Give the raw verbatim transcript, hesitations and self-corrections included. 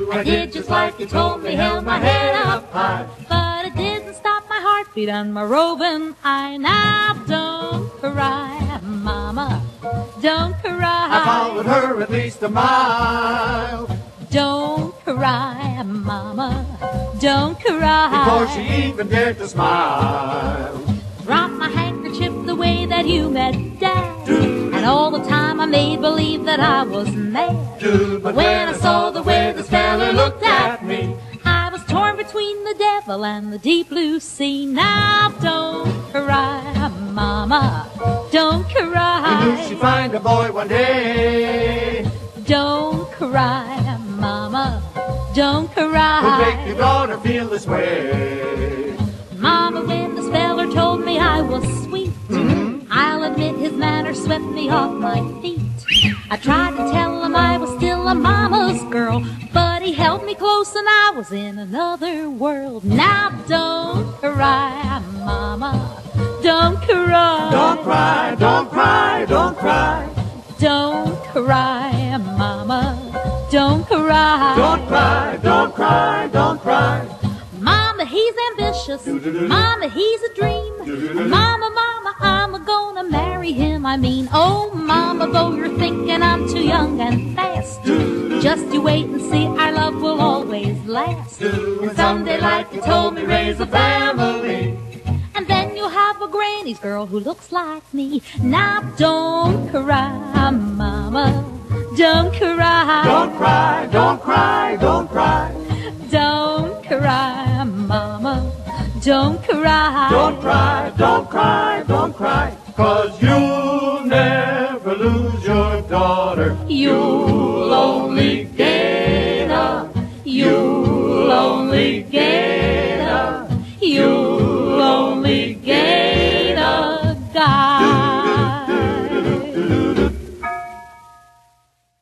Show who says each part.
Speaker 1: I did just like you told me, held my head up high. But it didn't stop my heartbeat and my roving eye. Now don't cry, Mama, don't cry.
Speaker 2: I followed her at least a mile.
Speaker 1: Don't cry, Mama, don't cry.
Speaker 2: Before she even dared to smile.
Speaker 1: Dropped my handkerchief the way that you met Dad, and all the time I made believe that I was mad. But when I saw the way this fella looked at me, I was torn between the devil and the deep blue sea. Now don't cry, Mama, don't cry.
Speaker 2: I knew she'd find a boy one day.
Speaker 1: Don't cry, Mama, don't cry.
Speaker 2: Would make your daughter feel this way.
Speaker 1: Mama, when this feller told me I was sweet, mm-hmm. I'll admit his manner swept me off my feet. I tried to tell him I was still a mama's girl, but he held me close and I was in another world. Now don't cry, Mama, don't cry.
Speaker 2: Don't cry, don't cry, don't cry.
Speaker 1: Don't cry, Mama, don't cry.
Speaker 2: Don't cry, don't cry, don't cry.
Speaker 1: Mama, he's ambitious. Mama, he's a dream. Mama, Mama, I'm gonna marry him. I mean, oh, Mama, though you're thinking I'm too young and fast, just you wait and see, our love will always last. And someday, like you told me, raise a family, and then you'll have a granny's girl who looks like me. Now don't cry, Mama, don't cry.
Speaker 2: Don't cry, don't cry, don't cry.
Speaker 1: Don't cry, Mama, don't cry.
Speaker 2: Don't cry, don't cry.